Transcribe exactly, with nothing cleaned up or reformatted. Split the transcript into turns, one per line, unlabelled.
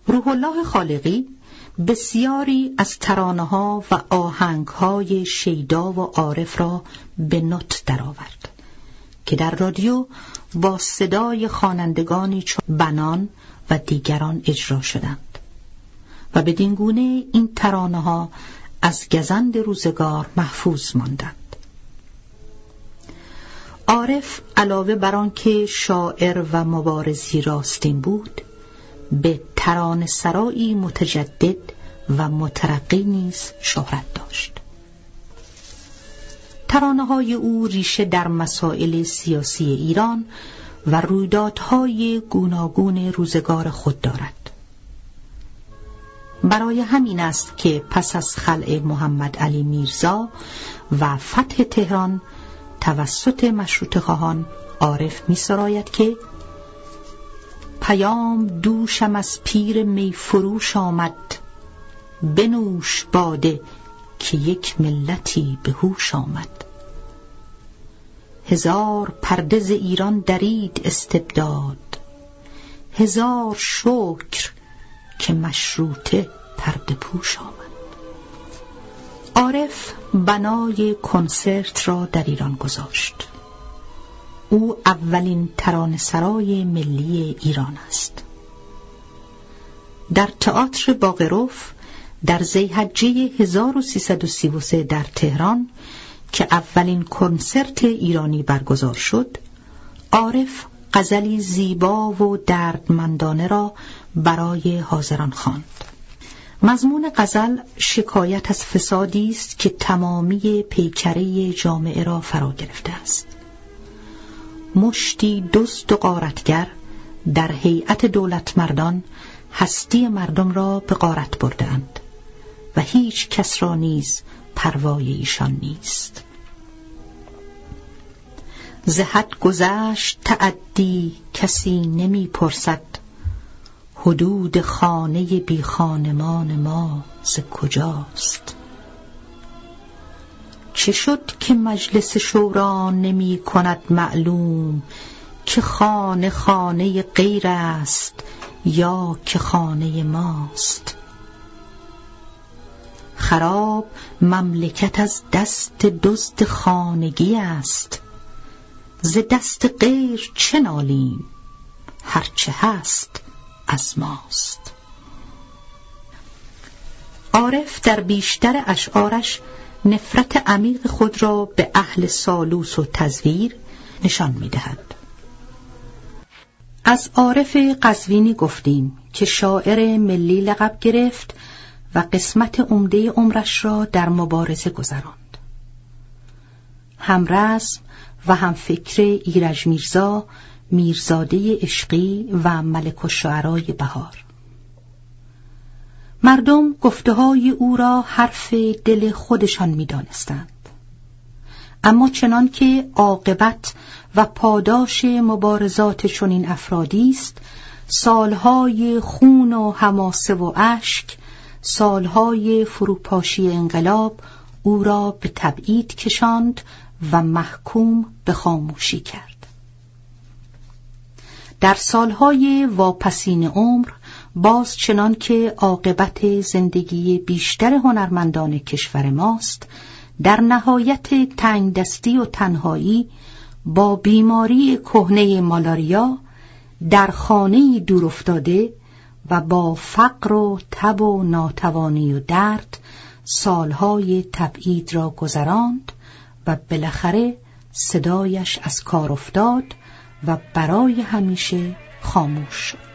روح الله خالقی بسیاری از ترانه‌ها و آهنگ‌های شیدا و عارف را به نوت درآورد که در رادیو با صدای خوانندگانی چون بنان و دیگران اجرا شدند و بدین گونه این ترانه‌ها از گزند روزگار محفوظ ماندند. عارف علاوه بر آنکه شاعر و مبارزی راستین بود، به ترانه سرایی متجدد و مترقی نیز شهرت داشت. ترانه‌های او ریشه در مسائل سیاسی ایران و رویدادهای گوناگون روزگار خود دارد. برای همین است که پس از خلع محمد علی میرزا و فتح تهران توسط مشروطه خواهان، عارف می سراید که پیام دوشم از پیر می فروش آمد، بنوش باده که یک ملتی به هوش آمد. هزار پرده ز ایران درید استبداد، هزار شکر که مشروطه پرده پوش آمد. عارف بنای کنسرت را در ایران گذاشت. او اولین ترانه‌سرای ملی ایران است. در تئاتر باقرف در ذی‌حجه هزار و سیصد و سی و سه در تهران که اولین کنسرت ایرانی برگزار شد، عارف غزلی زیبا و دردمندانه را برای حاضران خواند. مضمون غزل شکایت از فسادی است که تمامی پیکره جامعه را فرا گرفته است. مشتی دزد و غارتگر در هیئت دولت مردان هستی مردم را به غارت بردند و هیچ کس را نیز پروای ایشان نیست. ز حد گذشت تعدی کسی نمی پرسد، حدود خانه بی خانمان ما ز کجاست؟ چه شد که مجلس شورا نمی کند معلوم که خانه خانه غیر است یا که خانه ماست؟ خراب مملکت از دست دزد خانگی است، ز دست غیر چه نالیم هرچه هست از ماست. عارف در بیشتر اشعارش نفرت عمیق خود را به اهل سالوس و تزویر نشان می‌دهد. از عارف قزوینی گفتیم که شاعر ملی لقب گرفت و قسمت عمده عمرش را در مبارزه گذراند. همرسم و همفکر ایرج میرزا، میرزاده عشقی و ملک الشعرای بهار. مردم گفته‌های او را حرف دل خودشان می‌دانستند، اما چنان که عاقبت و پاداش مبارزات چنین افرادی است، سالهای خون و حماسه و اشک، سالهای فروپاشی انقلاب او را به تبعید کشاند و محکوم به خاموشی کرد. در سالهای واپسین عمر باز چنان که عاقبت زندگی بیشتر هنرمندان کشور ماست، در نهایت تنگدستی و تنهایی با بیماری کهنه مالاریا در خانه‌ای دور افتاده و با فقر و تب و ناتوانی و درد سالهای تبعید را گذراند و بالاخره صدایش از کار افتاد و برای همیشه خاموش شد.